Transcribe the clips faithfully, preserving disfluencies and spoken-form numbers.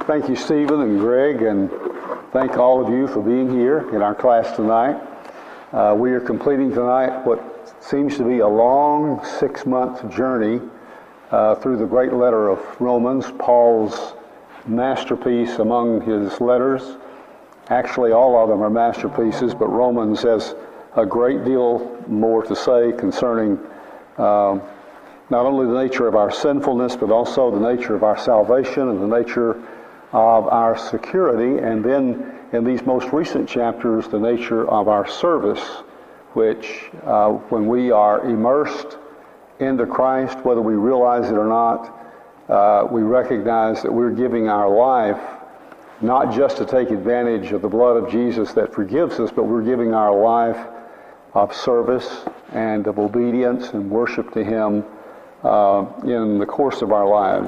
Thank you, Stephen and Greg, and thank all of you for being here in our class tonight. Uh, we are completing tonight what seems to be a long six-month journey uh, through the great letter of Romans, Paul's masterpiece among his letters. Actually, all of them are masterpieces, but Romans has a great deal more to say concerning uh, not only the nature of our sinfulness, but also the nature of our salvation and the nature of our security, and then in these most recent chapters, the nature of our service, which uh, when we are immersed into Christ, whether we realize it or not, uh, we recognize that we're giving our life not just to take advantage of the blood of Jesus that forgives us, but we're giving our life of service and of obedience and worship to Him uh, in the course of our lives.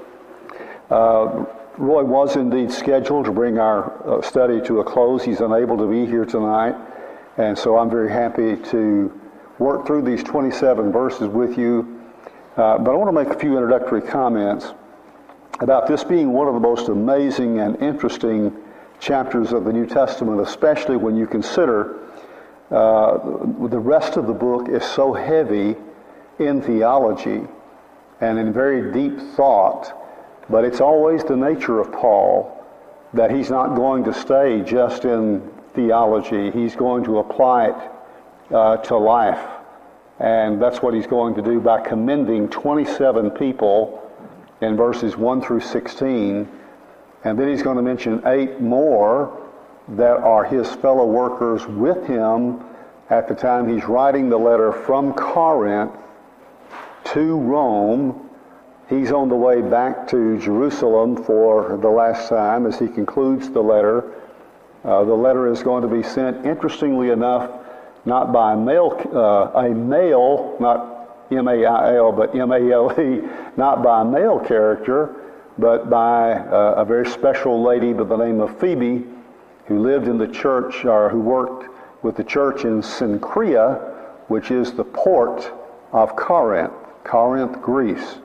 Uh, Roy was indeed scheduled to bring our uh, study to a close. He's unable to be here tonight, and so I'm very happy to work through these twenty-seven verses with you. Uh, but I want to make a few introductory comments about this being one of the most amazing and interesting chapters of the New Testament, especially when you consider uh, the rest of the book is so heavy in theology and in very deep thought. But it's always the nature of Paul that he's not going to stay just in theology. He's going to apply it uh, to life. And that's what he's going to do by commending twenty-seven people in verses one through sixteen. And then he's going to mention eight more that are his fellow workers with him at the time he's writing the letter from Corinth to Rome. He's on the way back to Jerusalem for the last time as he concludes the letter. Uh, the letter is going to be sent, interestingly enough, not by a male, uh, a male, not M A I L, but M A L E, not by a male character, but by uh, a very special lady by the name of Phoebe, who lived in the church, or who worked with the church in Cenchrea, which is the port of Corinth, Corinth, Greece.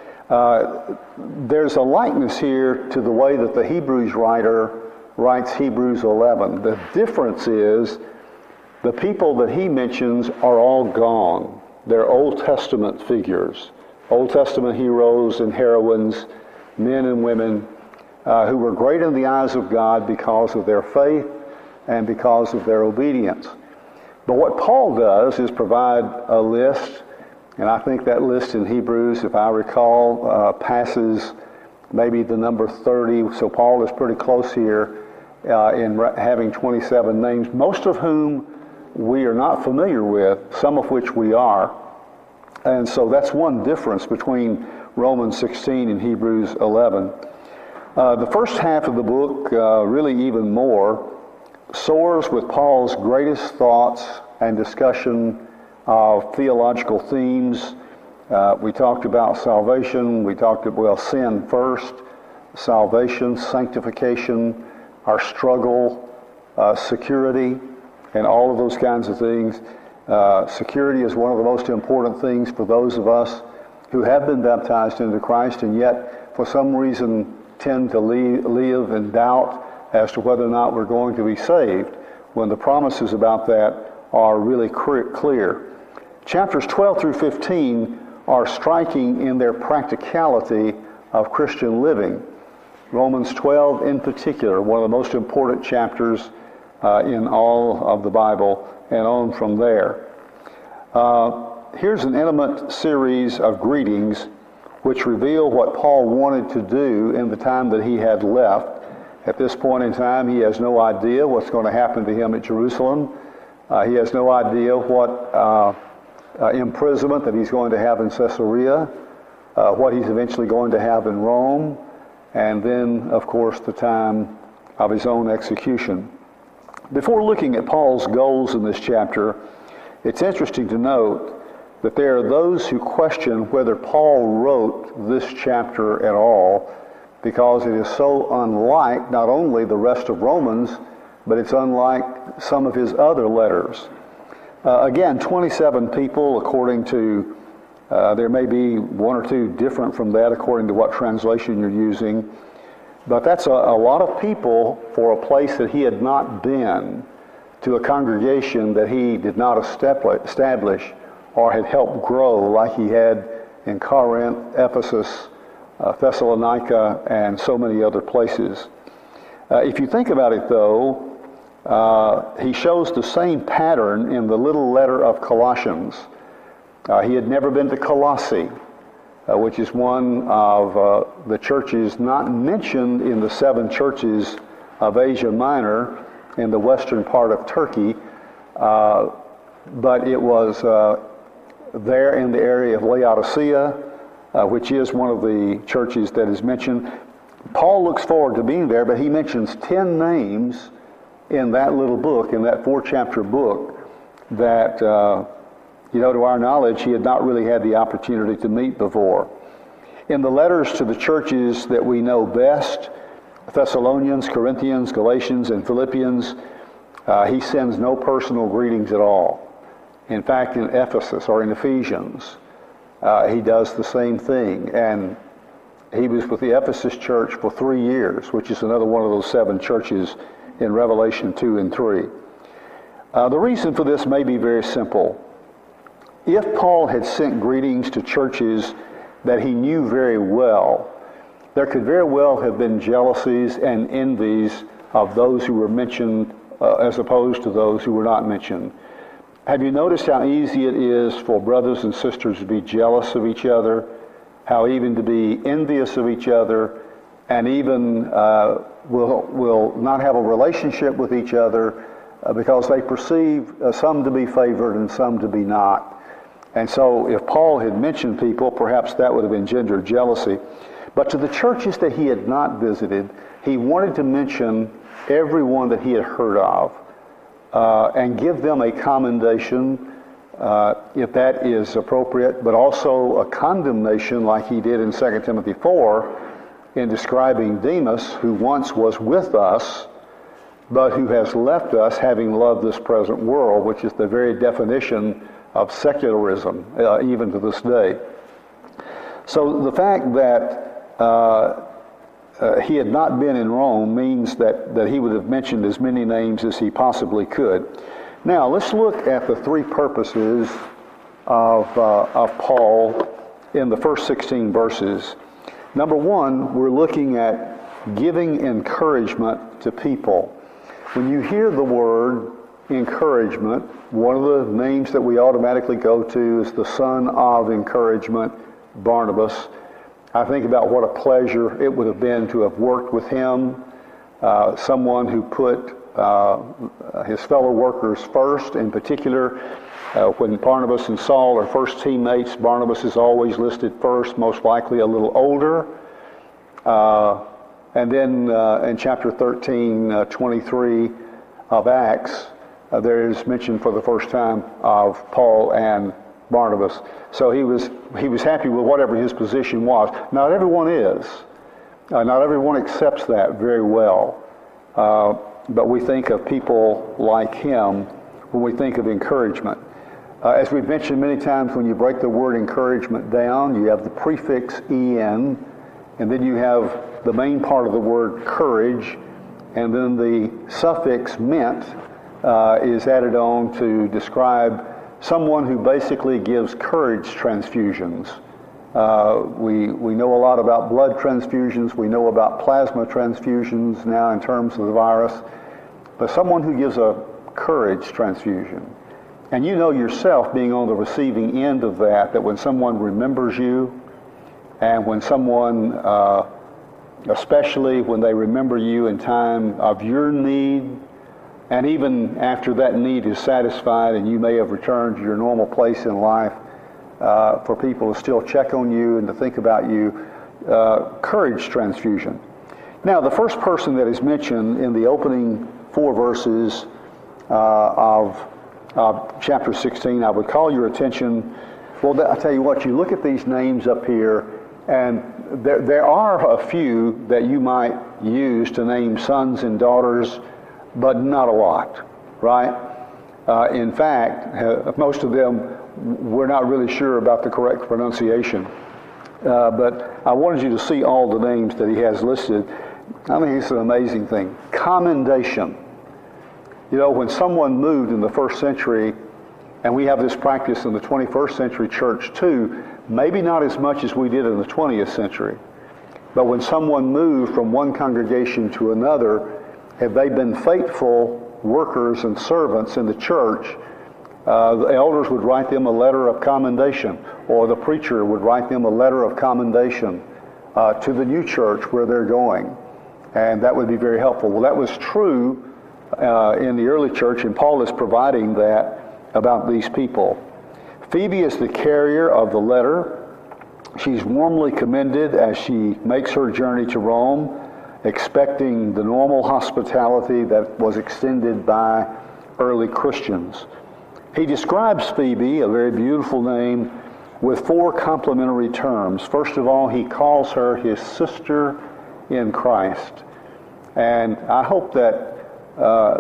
Uh, there's a likeness here to the way that the Hebrews writer writes Hebrews eleven. The difference is the people that he mentions are all gone. They're Old Testament figures, Old Testament heroes and heroines, men and women uh, who were great in the eyes of God because of their faith and because of their obedience. But what Paul does is provide a list. And I think that list in Hebrews, if I recall, uh, passes maybe the number thirty. So Paul is pretty close here uh, in re- having twenty-seven names, most of whom we are not familiar with, some of which we are. And so that's one difference between Romans sixteen and Hebrews eleven. Uh, the first half of the book, uh, really even more, soars with Paul's greatest thoughts and discussion of theological themes. Uh, we talked about salvation. We talked about, well, sin first, salvation, sanctification, our struggle, uh, security, and all of those kinds of things. Uh, security is one of the most important things for those of us who have been baptized into Christ and yet for some reason tend to leave, live in doubt as to whether or not we're going to be saved, when the promises about that are really clear. Chapters twelve through fifteen are striking in their practicality of Christian living. Romans twelve in particular, one of the most important chapters uh, in all of the Bible, and on from there. Uh, here's an intimate series of greetings which reveal what Paul wanted to do in the time that he had left. At this point in time, he has no idea what's going to happen to him at Jerusalem. Uh, he has no idea what uh, uh, imprisonment that he's going to have in Caesarea, uh, what he's eventually going to have in Rome, and then, of course, the time of his own execution. Before looking at Paul's goals in this chapter, it's interesting to note that there are those who question whether Paul wrote this chapter at all, because it is so unlike not only the rest of Romans, but it's unlike some of his other letters. Uh, again, twenty-seven people, according to, uh, there may be one or two different from that according to what translation you're using. But that's a, a lot of people for a place that he had not been, to a congregation that he did not establish or had helped grow like he had in Corinth, Ephesus, uh, Thessalonica, and so many other places. Uh, if you think about it, though, uh, he shows the same pattern in the little letter of Colossians. Uh, he had never been to Colossae, uh, which is one of uh, the churches not mentioned in the seven churches of Asia Minor in the western part of Turkey, uh, but it was uh, there in the area of Laodicea, uh, which is one of the churches that is mentioned. Paul looks forward to being there, but he mentions ten names in that little book, in that four-chapter book, that, uh, you know, to our knowledge, he had not really had the opportunity to meet before. In the letters to the churches that we know best, Thessalonians, Corinthians, Galatians, and Philippians, uh, he sends no personal greetings at all. In fact, in Ephesus or in Ephesians, uh, he does the same thing. And he was with the Ephesus church for three years, which is another one of those seven churches in Revelation two and three. Uh, the reason for this may be very simple. If Paul had sent greetings to churches that he knew very well, there could very well have been jealousies and envies of those who were mentioned uh, as opposed to those who were not mentioned. Have you noticed how easy it is for brothers and sisters to be jealous of each other, how even to be envious of each other, and even uh, will will not have a relationship with each other uh, because they perceive uh, some to be favored and some to be not. And so if Paul had mentioned people, perhaps that would have engendered jealousy. But to the churches that he had not visited, he wanted to mention everyone that he had heard of uh, and give them a commendation, uh, if that is appropriate, but also a condemnation like he did in Second Timothy four in describing Demas, who once was with us, but who has left us having loved this present world, which is the very definition of secularism, uh, even to this day. So the fact that Uh, uh, he had not been in Rome means that, that he would have mentioned as many names as he possibly could. Now, let's look at the three purposes of, uh, of Paul in the first sixteen verses. Number one, we're looking at giving encouragement to people. When you hear the word encouragement, one of the names that we automatically go to is the son of encouragement, Barnabas. I think about what a pleasure it would have been to have worked with him, uh, someone who put uh, his fellow workers first. In particular, uh, when Barnabas and Saul are first teammates, Barnabas is always listed first, most likely a little older. Uh, and then uh, in chapter thirteen, uh, twenty-three of Acts, uh, there is mention for the first time of Paul and Barnabas. So he was he was happy with whatever his position was. Not everyone is. Uh, not everyone accepts that very well. Uh, but we think of people like him when we think of encouragement. Uh, as we've mentioned many times, when you break the word encouragement down, you have the prefix en, and then you have the main part of the word courage, and then the suffix ment uh, is added on to describe someone who basically gives courage transfusions. Uh, we we know a lot about blood transfusions. We know about plasma transfusions now in terms of the virus. But someone who gives a courage transfusion. And you know yourself, being on the receiving end of that, that when someone remembers you, and when someone, uh, especially when they remember you in time of your need, and even after that need is satisfied and you may have returned to your normal place in life, uh, for people to still check on you and to think about you, uh, courage transfusion. Now, the first person that is mentioned in the opening four verses uh, of, of chapter sixteen, I would call your attention. Well, I tell you what, you look at these names up here, and there, there are a few that you might use to name sons and daughters, but not a lot, right? Uh, in fact, uh, most of them we're not really sure about the correct pronunciation. Uh, but I wanted you to see all the names that he has listed. I mean, it's an amazing thing. Commendation. You know, when someone moved in the first century, and we have this practice in the twenty-first century church too, maybe not as much as we did in the twentieth century, but when someone moved from one congregation to another, if they've been faithful workers and servants in the church, uh, the elders would write them a letter of commendation, or the preacher would write them a letter of commendation uh, to the new church where they're going. And that would be very helpful. Well, that was true uh, in the early church, and Paul is providing that about these people. Phoebe is the carrier of the letter. She's warmly commended as she makes her journey to Rome, expecting the normal hospitality that was extended by early Christians. He describes Phoebe, a very beautiful name, with four complimentary terms. First of all, he calls her his sister in Christ. And I hope that, uh,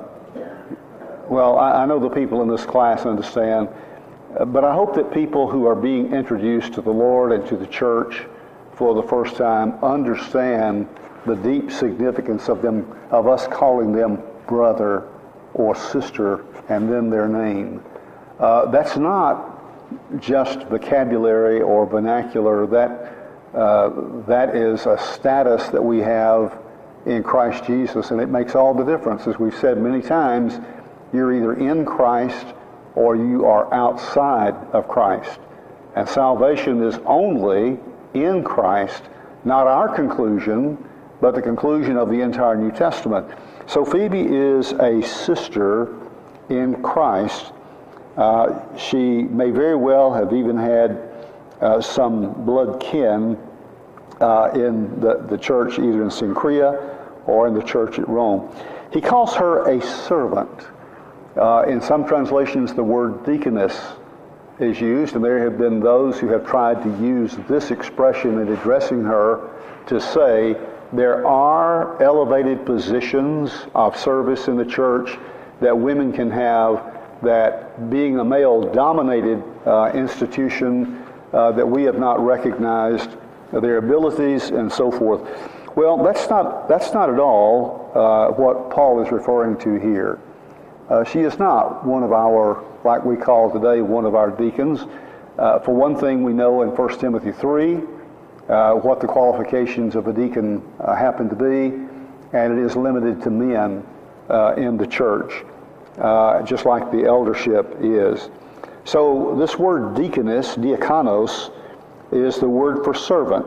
well, I, I know the people in this class understand, uh, but I hope that people who are being introduced to the Lord and to the church for the first time understand the deep significance of them, of us calling them brother or sister and then their name. Uh, that's not just vocabulary or vernacular. That uh, that is a status that we have in Christ Jesus, and it makes all the difference. As we've said many times, you're either in Christ or you are outside of Christ. And salvation is only in Christ, not our conclusion, but the conclusion of the entire New Testament. So Phoebe is a sister in Christ. Uh, she may very well have even had uh, some blood kin uh, in the, the church, either in Cenchrea or in the church at Rome. He calls her a servant. Uh, in some translations, the word deaconess is used, and there have been those who have tried to use this expression in addressing her to say there are elevated positions of service in the church that women can have, that being a male-dominated uh, institution, uh, that we have not recognized their abilities and so forth. Well, that's not that's not at all uh, what Paul is referring to here. Uh, she is not one of our, like we call today, one of our deacons. Uh, for one thing, we know in First Timothy three uh, what the qualifications of a deacon uh, happen to be, and it is limited to men uh, in the church, uh, just like the eldership is. So this word deaconess, diakonos, is the word for servant.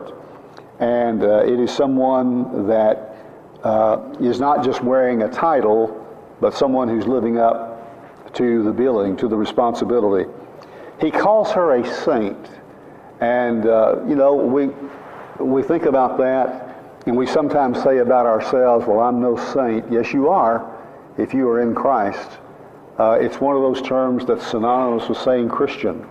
And uh, it is someone that uh, is not just wearing a title, but someone who's living up to the billing, to the responsibility. He calls her a saint. And, uh, you know, we we think about that, and we sometimes say about ourselves, well, I'm no saint. Yes, you are, if you are in Christ. Uh, it's one of those terms that's synonymous with saying Christian.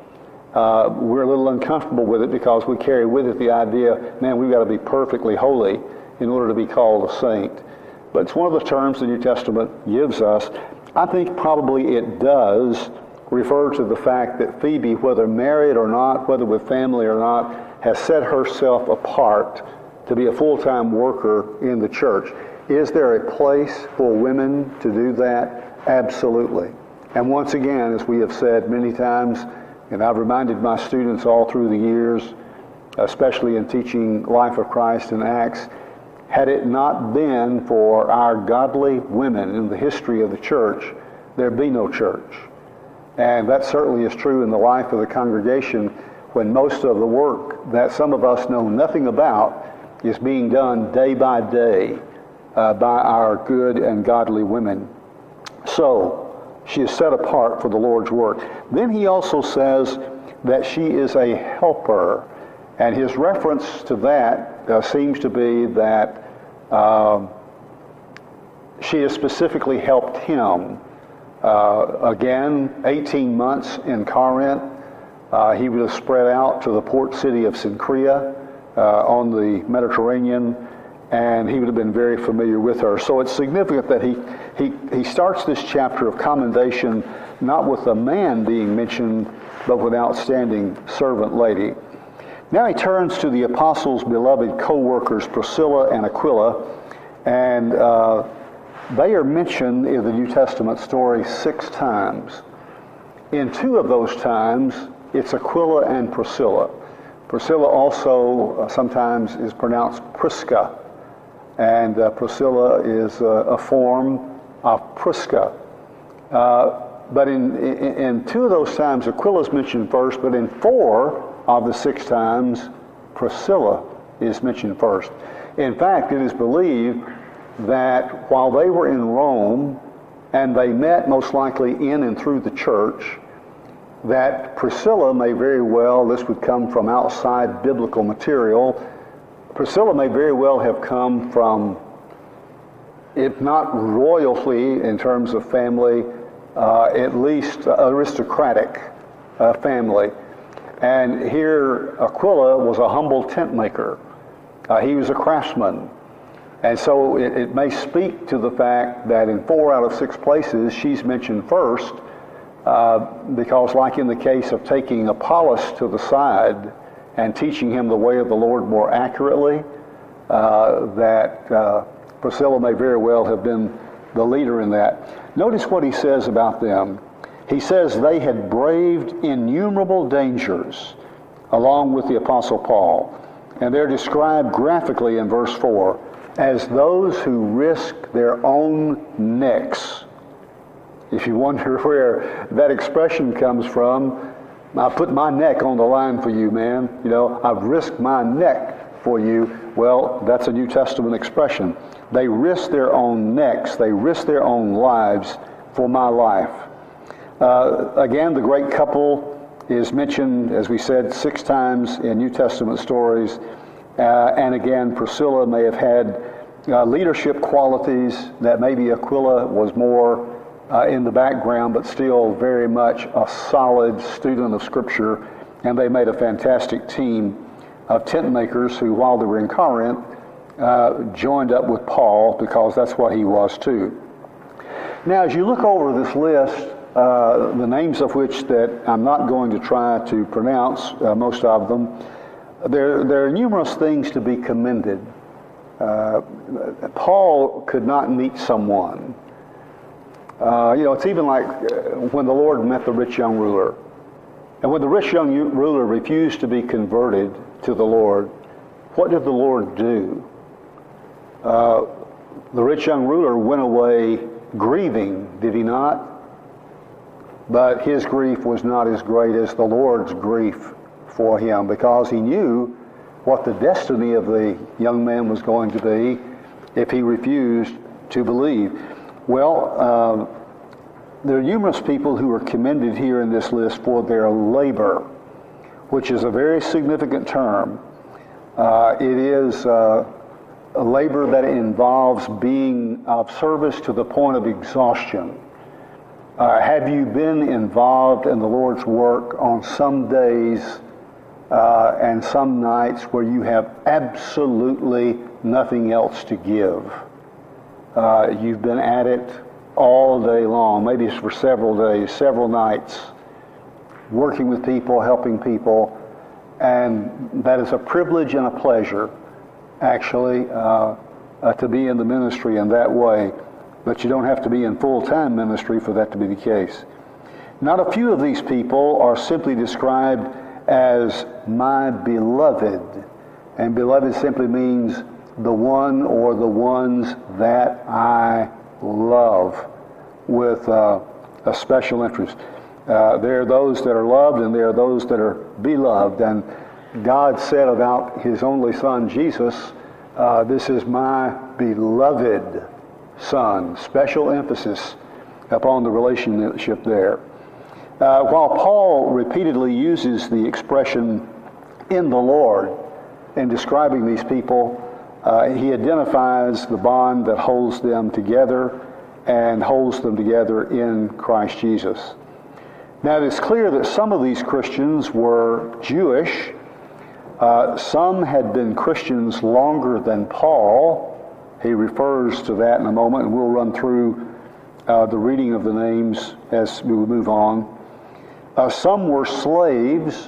Uh, we're a little uncomfortable with it because we carry with it the idea, man, we've got to be perfectly holy in order to be called a saint. But it's one of the terms the New Testament gives us. I think probably it does refer to the fact that Phoebe, whether married or not, whether with family or not, has set herself apart to be a full-time worker in the church. Is there a place for women to do that? Absolutely. And once again, as we have said many times, and I've reminded my students all through the years, especially in teaching Life of Christ and Acts, had it not been for our godly women in the history of the church, there'd be no church. And that certainly is true in the life of the congregation, when most of the work that some of us know nothing about is being done day by day uh, by our good and godly women. So, she is set apart for the Lord's work. Then he also says that she is a helper. And his reference to that uh, seems to be that uh, she has specifically helped him. Uh, again, eighteen months in Corinth. Uh, he was spread out to the port city of Cenchrea uh, on the Mediterranean, and he would have been very familiar with her. So it's significant that he, he, he starts this chapter of commendation not with a man being mentioned, but with outstanding servant lady. Now he turns to the apostles' beloved co-workers, Priscilla and Aquila, and uh, they are mentioned in the New Testament story six times. In two of those times, it's Aquila and Priscilla. Priscilla also uh, sometimes is pronounced Prisca, and uh, Priscilla is uh, a form of Prisca. Uh, but in, in, in two of those times, Aquila is mentioned first, but in four of the six times, Priscilla is mentioned first. In fact, it is believed that while they were in Rome, and they met most likely in and through the church, that Priscilla may very well, this would come from outside biblical material, Priscilla may very well have come from, if not royalty in terms of family, uh, at least aristocratic uh, family. And here Aquila was a humble tent maker. Uh, he was a craftsman. And so it, it may speak to the fact that in four out of six places she's mentioned first, uh, because like in the case of taking Apollos to the side and teaching him the way of the Lord more accurately, uh, that uh, Priscilla may very well have been the leader in that. Notice what he says about them. He says they had braved innumerable dangers along with the Apostle Paul. And they're described graphically in verse four as those who risk their own necks. If you wonder where that expression comes from, I put my neck on the line for you, man. You know, I've risked my neck for you. Well, that's a New Testament expression. They risk their own necks. They risk their own lives for my life. Uh, again, the great couple is mentioned, as we said, six times in New Testament stories. Uh, and again, Priscilla may have had uh, leadership qualities that maybe Aquila was more uh, in the background, but still very much a solid student of Scripture. And they made a fantastic team of tent makers who, while they were in Corinth, uh, joined up with Paul because that's what he was too. Now, as you look over this list, Uh, the names of which that I'm not going to try to pronounce, uh, most of them, there, there are numerous things to be commended. Uh, Paul could not meet someone. Uh, you know, it's even like when the Lord met the rich young ruler. And when the rich young ruler refused to be converted to the Lord, what did the Lord do? Uh, the rich young ruler went away grieving, did he not? But his grief was not as great as the Lord's grief for him, because he knew what the destiny of the young man was going to be if he refused to believe. Well, uh, there are numerous people who are commended here in this list for their labor, which is a very significant term. Uh, it is uh, a labor that involves being of service to the point of exhaustion. Uh, have you been involved in the Lord's work on some days uh, and some nights where you have absolutely nothing else to give? Uh, you've been at it all day long, maybe it's for several days, several nights, working with people, helping people, and that is a privilege and a pleasure, actually, uh, uh, to be in the ministry in that way. But you don't have to be in full-time ministry for that to be the case. Not a few of these people are simply described as my beloved. And beloved simply means the one or the ones that I love with uh, a special interest. Uh, there are those that are loved and there are those that are beloved. And God said about His only Son, Jesus, uh, this is my beloved Son. Special emphasis upon the relationship there. Uh, while Paul repeatedly uses the expression in the Lord in describing these people, uh, he identifies the bond that holds them together and holds them together in Christ Jesus. Now, it is clear that some of these Christians were Jewish. Uh, some had been Christians longer than Paul. He refers to that in a moment, and we'll run through uh, the reading of the names as we move on. Uh, some were slaves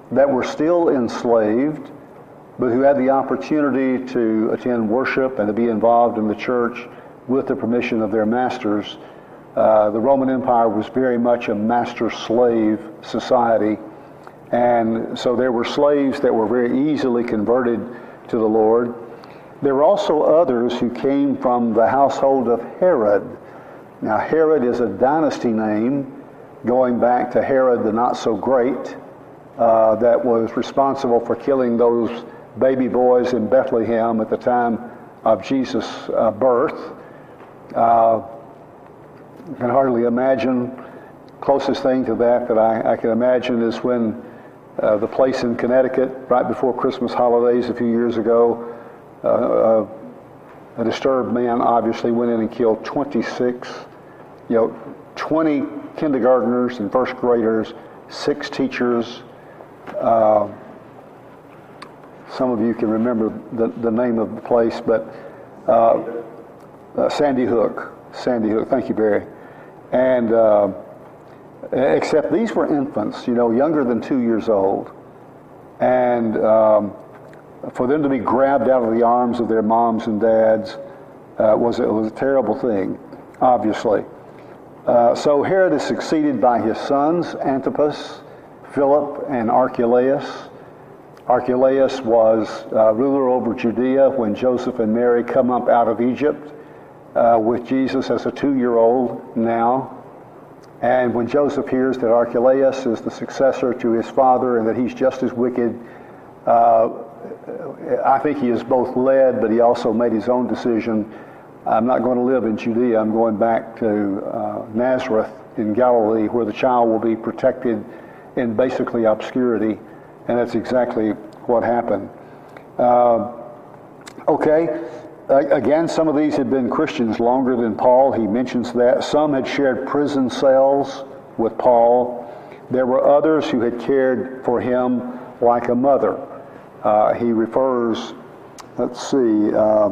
that were still enslaved, but who had the opportunity to attend worship and to be involved in the church with the permission of their masters. Uh, the Roman Empire was very much a master-slave society, and so there were slaves that were very easily converted to the Lord. There were also others who came from the household of Herod. Now, Herod is a dynasty name going back to Herod the Not-So-Great, uh, that was responsible for killing those baby boys in Bethlehem at the time of Jesus' uh, birth. Uh, I can hardly imagine. Closest thing to that that I, I can imagine is when uh, the place in Connecticut, right before Christmas holidays a few years ago, uh, uh, a disturbed man obviously went in and killed twenty-six, you know, twenty kindergartners and first graders, six teachers. Uh, some of you can remember the, the name of the place, but uh, uh, Sandy Hook. Sandy Hook. Thank you, Barry. And uh, except these were infants, you know, younger than two years old. And um, for them to be grabbed out of the arms of their moms and dads uh, was, it was a terrible thing, obviously. Uh, so Herod is succeeded by his sons, Antipas, Philip, and Archelaus. Archelaus was uh, ruler over Judea when Joseph and Mary come up out of Egypt uh, with Jesus as a two-year-old now. And when Joseph hears that Archelaus is the successor to his father and that he's just as wicked, uh, I think he is both led, but he also made his own decision. I'm not going to live in Judea. I'm going back to uh, Nazareth in Galilee, where the child will be protected in basically obscurity. And that's exactly what happened. Uh, okay, uh, again, some of these had been Christians longer than Paul. He mentions that. Some had shared prison cells with Paul. There were others who had cared for him like a mother. Uh, he refers, let's see, uh,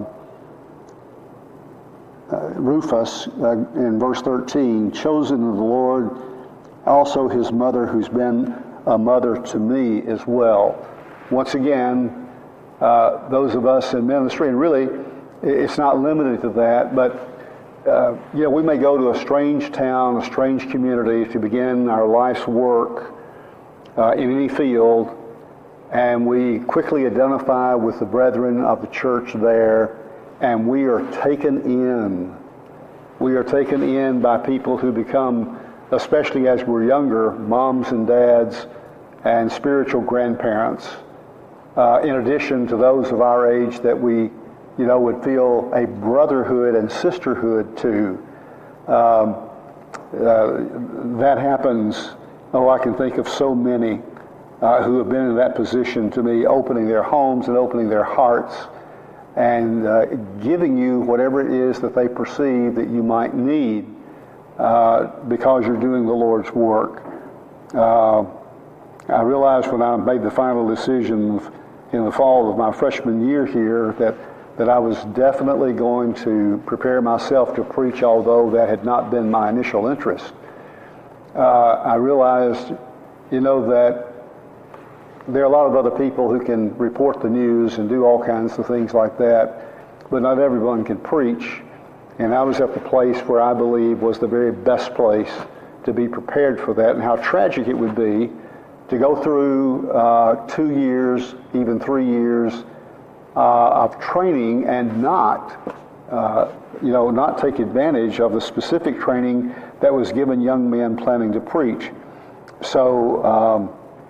uh, Rufus uh, in verse thirteen, chosen of the Lord, also his mother who's been a mother to me as well. Once again, uh, those of us in ministry, and really it's not limited to that, but uh, you know, we may go to a strange town, a strange community to begin our life's work uh, in any field, and we quickly identify with the brethren of the church there, and we are taken in. We are taken in by people who become, especially as we're younger, moms and dads and spiritual grandparents, uh, in addition to those of our age that we, you know, would feel a brotherhood and sisterhood to. Um, uh, that happens, oh, I can think of so many uh, who have been in that position to me, opening their homes and opening their hearts and uh, giving you whatever it is that they perceive that you might need uh, because you're doing the Lord's work. Uh, I realized when I made the final decision in the fall of my freshman year here that, that I was definitely going to prepare myself to preach, although that had not been my initial interest. Uh, I realized, you know, that there are a lot of other people who can report the news and do all kinds of things like that, but not everyone can preach. And I was at the place where I believe was the very best place to be prepared for that, and how tragic it would be to go through uh, two years, even three years uh, of training and not, uh, you know, not take advantage of the specific training that was given young men planning to preach. So, um,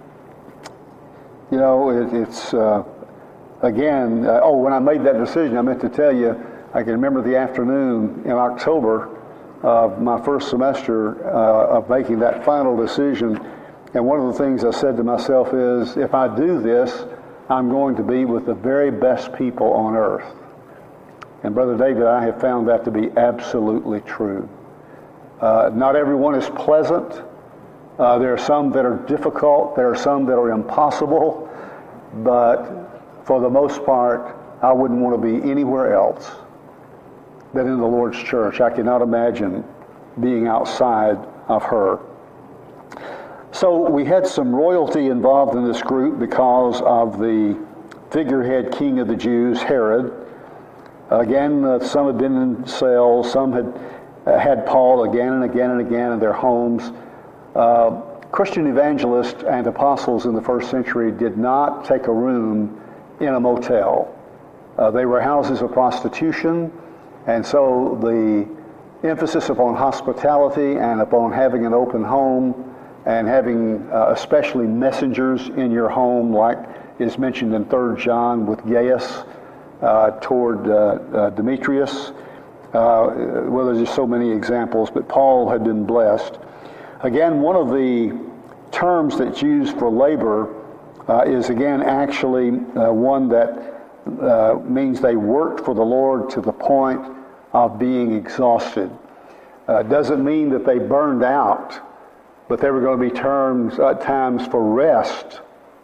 you know, it, it's, uh, again, uh, oh, when I made that decision, I meant to tell you, I can remember the afternoon in October of my first semester uh, of making that final decision. And one of the things I said to myself is, if I do this, I'm going to be with the very best people on earth. And Brother David, I have found that to be absolutely true. Uh, not everyone is pleasant. Uh, there are some that are difficult. There are some that are impossible. But for the most part, I wouldn't want to be anywhere else than in the Lord's church. I cannot imagine being outside of her. So we had some royalty involved in this group because of the figurehead king of the Jews, Herod. Again, uh, some had been in cells, some had uh, had Paul again and again and again in their homes. Uh, Christian evangelists and apostles in the first century did not take a room in a motel. Uh, they were houses of prostitution, and so the emphasis upon hospitality and upon having an open home and having uh, especially messengers in your home, like is mentioned in Third John with Gaius uh, toward uh, uh, Demetrius. Uh, well, there's just so many examples, but Paul had been blessed. Again, one of the terms that's used for labor uh, is again actually uh, one that uh, means they worked for the Lord to the point of being exhausted. Uh, doesn't mean that they burned out, but there were going to be terms, uh, times for rest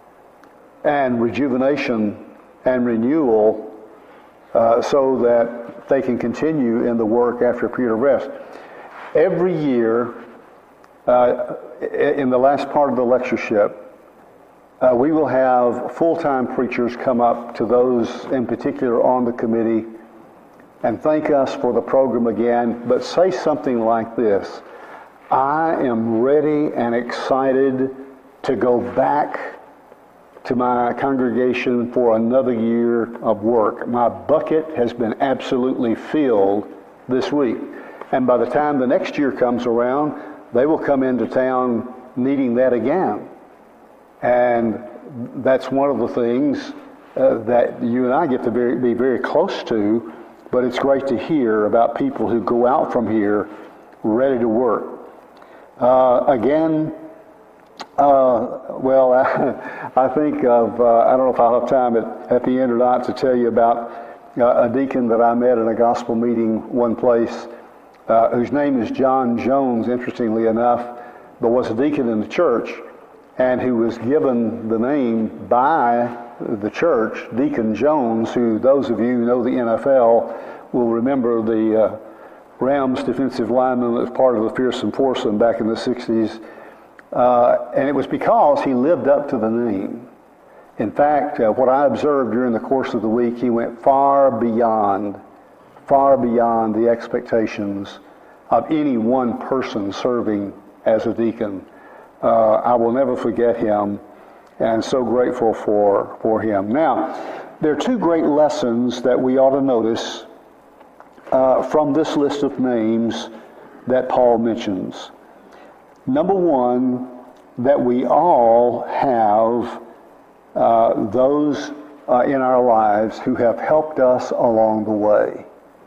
and rejuvenation and renewal uh, so that they can continue in the work after a period of rest. Every year, uh, in the last part of the lectureship, uh, we will have full-time preachers come up to those in particular on the committee and thank us for the program again, but say something like this: I am ready and excited to go back to my congregation for another year of work. My bucket has been absolutely filled this week. And by the time the next year comes around, they will come into town needing that again. And that's one of the things uh, that you and I get to very, be very close to, but it's great to hear about people who go out from here ready to work. Uh, again, uh, well, I, I think of, uh, I don't know if I'll have time at, at the end or not to tell you about uh, a deacon that I met in a gospel meeting one place, uh, whose name is John Jones, interestingly enough, but was a deacon in the church, and who was given the name by the church, Deacon Jones, who those of you who know the N F L will remember the uh, Rams defensive lineman that was part of the fearsome foursome back in the sixties. Uh, and it was because he lived up to the name. In fact, uh, what I observed during the course of the week, he went far beyond, far beyond the expectations of any one person serving as a deacon. Uh, I will never forget him, and so grateful for, for him. Now, there are two great lessons that we ought to notice uh, from this list of names that Paul mentions. Number one, that we all have uh, those uh, in our lives who have helped us along the way.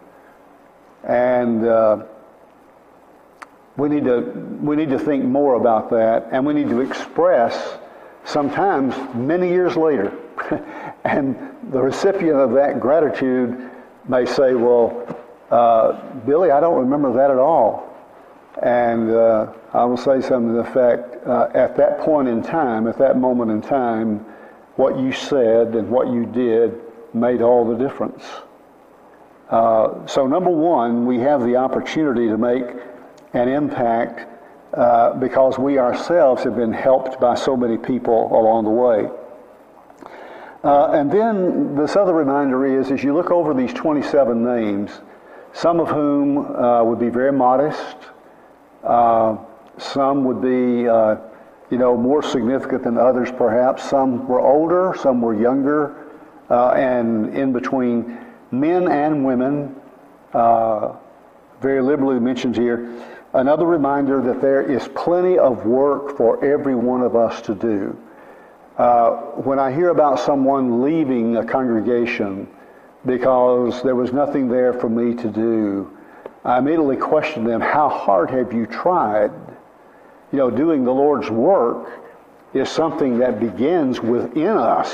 And uh, we need to we need to think more about that, and we need to express sometimes many years later. And the recipient of that gratitude may say, well, uh, Billy, I don't remember that at all. And uh, I will say something to the effect, uh, at that point in time, at that moment in time, what you said and what you did made all the difference. Uh, so number one, we have the opportunity to make an impact uh, because we ourselves have been helped by so many people along the way. Uh, and then this other reminder is, as you look over these twenty-seven names, some of whom uh, would be very modest, uh, some would be, uh, you know, more significant than others perhaps. Some were older, some were younger, uh, and in between, men and women, uh, very liberally mentioned here. Another reminder that there is plenty of work for every one of us to do. Uh, when I hear about someone leaving a congregation because there was nothing there for me to do, I immediately question them, how hard have you tried? You know, doing the Lord's work is something that begins within us,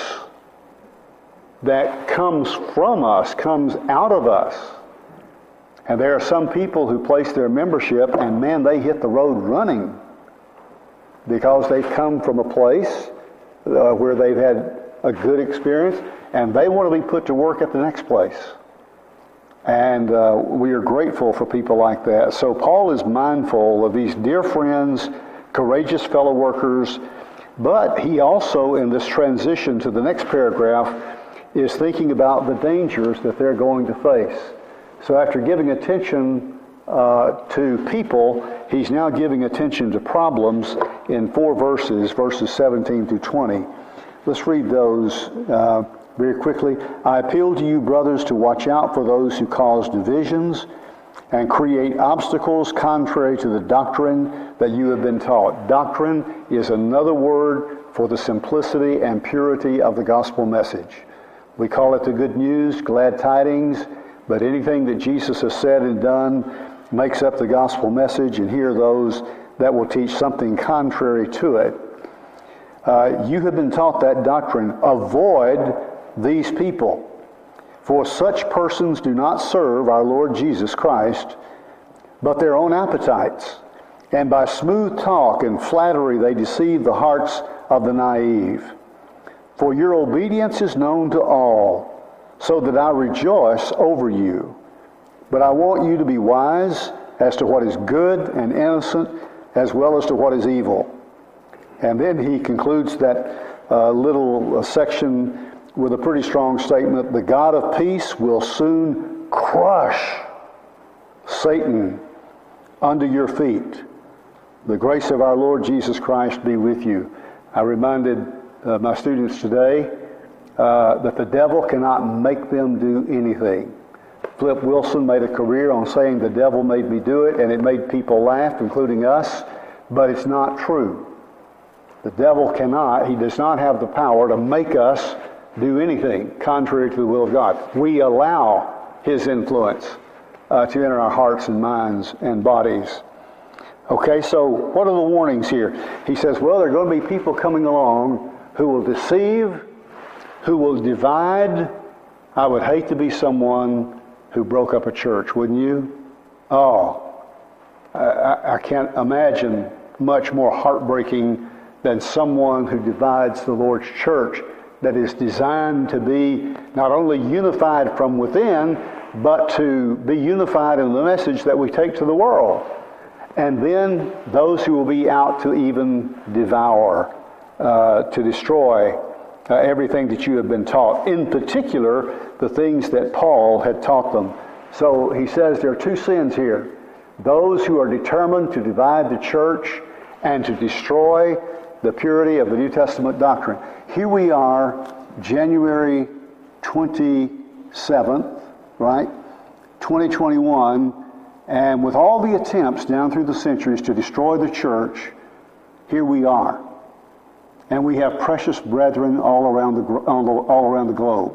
that comes from us, comes out of us. And there are some people who place their membership, and man, they hit the road running because they've come from a place uh, where they've had a good experience, and they want to be put to work at the next place. And uh, we are grateful for people like that. So Paul is mindful of these dear friends courageous fellow workers. But he also, in this transition to the next paragraph, is thinking about the dangers that they're going to face. So after giving attention uh, to people, he's now giving attention to problems in four verses, verses seventeen through twenty. Let's read those uh, very quickly. I appeal to you, brothers, to watch out for those who cause divisions and create obstacles contrary to the doctrine that you have been taught. Doctrine is another word for the simplicity and purity of the gospel message. We call it the good news, glad tidings, but anything that Jesus has said and done makes up the gospel message, and here are those that will teach something contrary to it. Uh, you have been taught that doctrine. Avoid these people, for such persons do not serve our Lord Jesus Christ, but their own appetites. And by smooth talk and flattery they deceive the hearts of the naive. For your obedience is known to all, so that I rejoice over you. But I want you to be wise as to what is good and innocent, as well as to what is evil. And then he concludes that uh, little uh, section with a pretty strong statement. The God of peace will soon crush Satan under your feet. The grace of our Lord Jesus Christ be with you. I reminded uh, my students today uh, that the devil cannot make them do anything. Flip Wilson made a career on saying the devil made me do it, and it made people laugh, including us, but it's not true. The devil cannot, he does not have the power to make us do anything contrary to the will of God. We allow his influence uh, to enter our hearts and minds and bodies. Okay, so what are the warnings here? He says, well, there are going to be people coming along who will deceive, who will divide. I would hate to be someone who broke up a church, wouldn't you? Oh, I, I can't imagine much more heartbreaking than someone who divides the Lord's church that is designed to be not only unified from within, but to be unified in the message that we take to the world. And then those who will be out to even devour, uh, to destroy uh, everything that you have been taught. In particular, the things that Paul had taught them. So he says there are two sins here. Those who are determined to divide the church and to destroy the purity of the New Testament doctrine. Here we are, January twenty-seventh, right? twenty twenty-one, and with all the attempts down through the centuries to destroy the church, here we are. And we have precious brethren all around the all around the globe.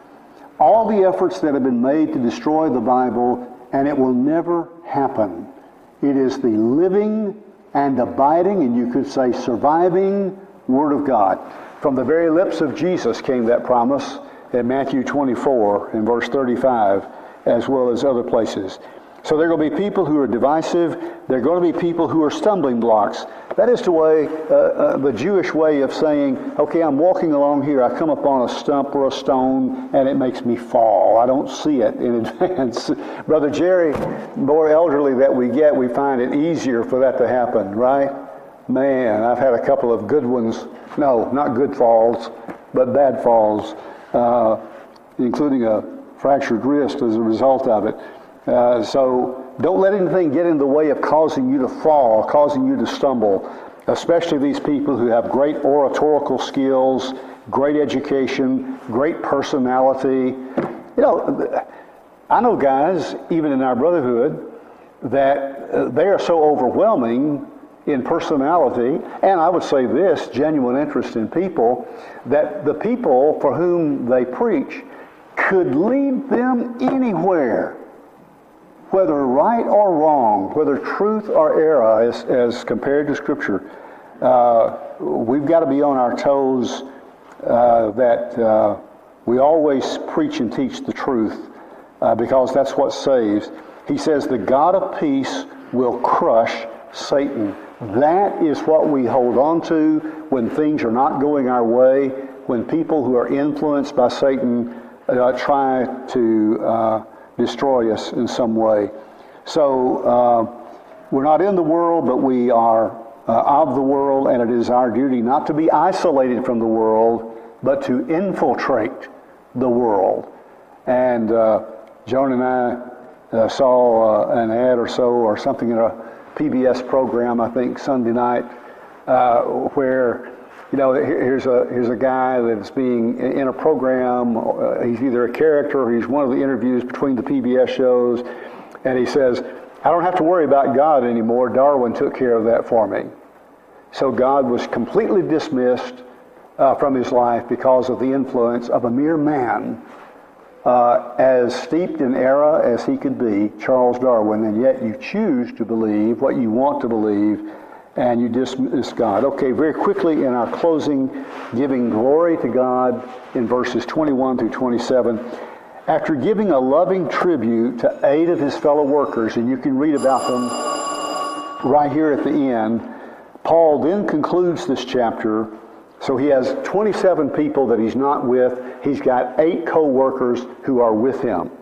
All the efforts that have been made to destroy the Bible, and it will never happen. It is the living and abiding, and you could say surviving, Word of God. From the very lips of Jesus came that promise in Matthew twenty-four and verse thirty-five, as well as other places. So there are going to be people who are divisive. There are going to be people who are stumbling blocks. That is the way, uh, uh, the Jewish way of saying, okay, I'm walking along here, I come upon a stump or a stone, and it makes me fall. I don't see it in advance. Brother Jerry, the more elderly that we get, we find it easier for that to happen, right? Man, I've had a couple of good ones. No, not good falls, but bad falls, uh, including a fractured wrist as a result of it. Uh, so don't let anything get in the way of causing you to fall, causing you to stumble, especially these people who have great oratorical skills, great education, great personality. You know, I know guys, even in our brotherhood, that uh, they are so overwhelming in personality, and I would say this, genuine interest in people, that the people for whom they preach could lead them anywhere. Whether right or wrong, whether truth or error as, as compared to Scripture, uh, we've got to be on our toes uh, that uh, we always preach and teach the truth uh, because that's what saves. He says the God of peace will crush Satan. That is what we hold on to when things are not going our way, when people who are influenced by Satan uh, try to uh, destroy us in some way. So uh, we're not in the world, but we are uh, of the world, and it is our duty not to be isolated from the world, but to infiltrate the world. And uh, Joan and I uh, saw uh, an ad or so, or something in a P B S program, I think Sunday night, uh, where you know here's a here's a guy that's being in a program. Uh, he's either a character or he's one of the interviews between the P B S shows, and he says, "I don't have to worry about God anymore. Darwin took care of that for me." So God was completely dismissed uh, from his life because of the influence of a mere man, uh, as steeped in error as he could be, Charles Darwin, and yet you choose to believe what you want to believe, and you dismiss God. Okay, very quickly in our closing, giving glory to God in verses twenty-one through twenty-seven. After giving a loving tribute to eight of his fellow workers, and you can read about them right here at the end, Paul then concludes this chapter. So he has twenty-seven people that he's not with. He's got eight co-workers who are with him.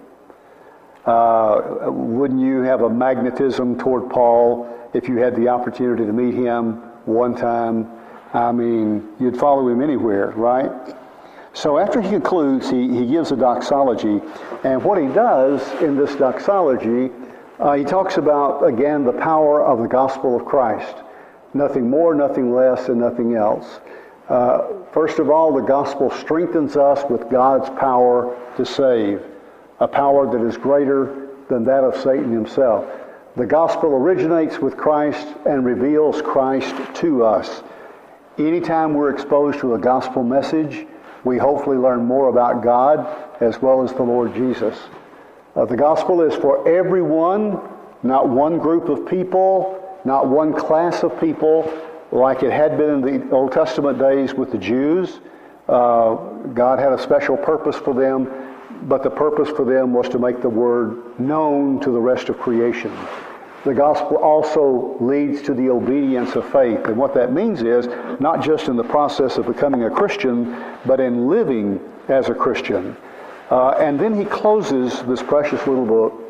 Uh, wouldn't you have a magnetism toward Paul if you had the opportunity to meet him one time? I mean, you'd follow him anywhere, right? So after he concludes, he, he gives a doxology. And what he does in this doxology, uh, he talks about, again, the power of the gospel of Christ. Nothing more, nothing less, and nothing else. Uh, first of all, the gospel strengthens us with God's power to save, a power that is greater than that of Satan himself. The gospel originates with Christ and reveals Christ to us. Anytime we're exposed to a gospel message, we hopefully learn more about God as well as the Lord Jesus. Uh, the gospel is for everyone, not one group of people, not one class of people, like it had been in the Old Testament days with the Jews. Uh, God had a special purpose for them, but the purpose for them was to make the word known to the rest of creation. The gospel also leads to the obedience of faith. And what that means is, not just in the process of becoming a Christian, but in living as a Christian. Uh, and then he closes this precious little book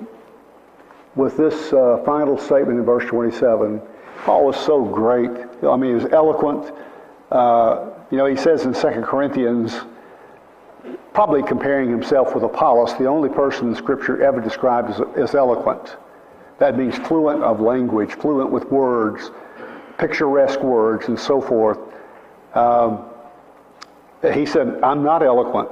with this uh, final statement in verse twenty-seven. Paul was so great. I mean, he was eloquent. Uh, you know, he says in Second Corinthians, probably comparing himself with Apollos, the only person in Scripture ever described as, as eloquent. That means fluent of language, fluent with words, picturesque words, and so forth. Um, he said, I'm not eloquent.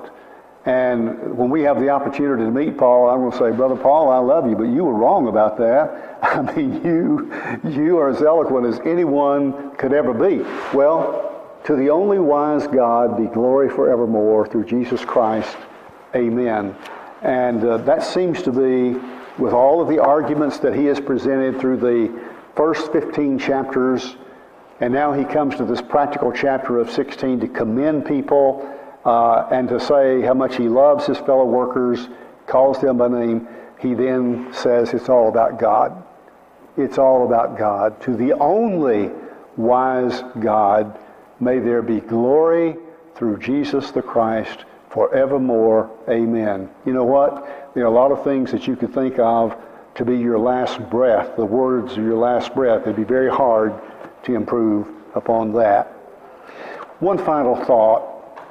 And when we have the opportunity to meet Paul, I'm going to say, Brother Paul, I love you, but you were wrong about that. I mean, you, you are as eloquent as anyone could ever be. Well, to the only wise God be glory forevermore through Jesus Christ. Amen. And uh, that seems to be, with all of the arguments that he has presented through the first fifteen chapters, and now he comes to this practical chapter of sixteen to commend people, Uh, and to say how much he loves his fellow workers, calls them by name. He then says it's all about God. It's all about God. To the only wise God, may there be glory through Jesus the Christ forevermore. Amen. You know what? There are a lot of things that you could think of to be your last breath, the words of your last breath. It'd be very hard to improve upon that. One final thought.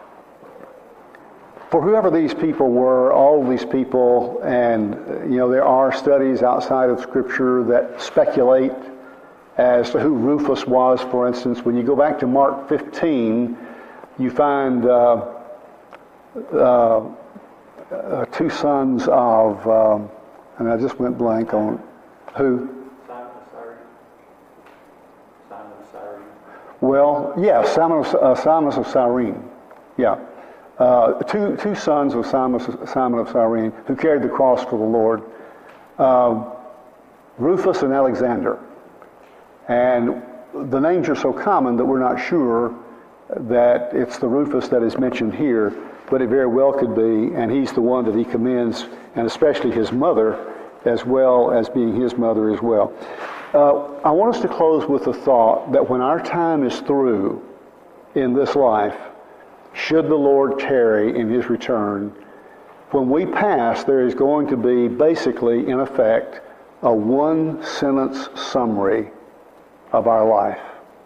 For whoever these people were, all of these people, and you know, there are studies outside of Scripture that speculate as to who Rufus was, for instance. When you go back to Mark fifteen, you find uh, uh, uh, two sons of, um, and I just went blank on who? Simon of Cyrene. Simon of Cyrene. Well, yeah, Simon of, uh, Simon of Cyrene. Yeah. Uh, two two sons of Simon, Simon of Cyrene who carried the cross for the Lord, uh, Rufus and Alexander. And the names are so common that we're not sure that it's the Rufus that is mentioned here, but it very well could be, and he's the one that he commends, and especially his mother, as well as being his mother as well. Uh, I want us to close with the thought that when our time is through in this life, should the Lord tarry in his return, when we pass, there is going to be basically, in effect, a one-sentence summary of our life.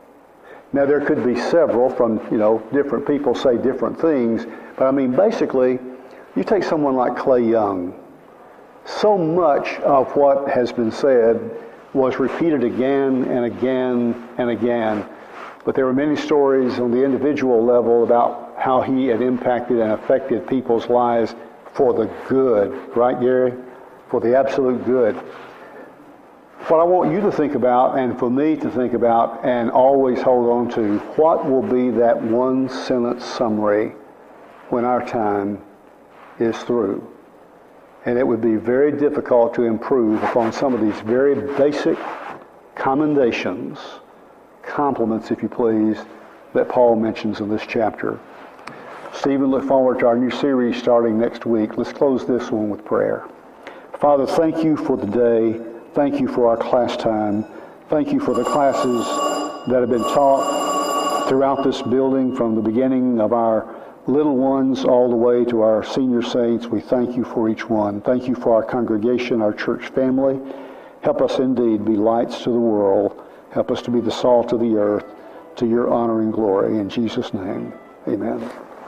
Now, there could be several from, you know, different people say different things, but I mean, basically, you take someone like Clay Young. So much of what has been said was repeated again and again and again, but there were many stories on the individual level about how he had impacted and affected people's lives for the good, right, Gary? For the absolute good. What I want you to think about, and for me to think about, and always hold on to, what will be that one sentence summary when our time is through? And it would be very difficult to improve upon some of these very basic commendations, compliments, if you please, that Paul mentions in this chapter. Stephen, look forward to our new series starting next week. Let's close this one with prayer. Father, thank you for the day. Thank you for our class time. Thank you for the classes that have been taught throughout this building from the beginning of our little ones all the way to our senior saints. We thank you for each one. Thank you for our congregation, our church family. Help us indeed be lights to the world. Help us to be the salt of the earth to your honor and glory. In Jesus' name, amen.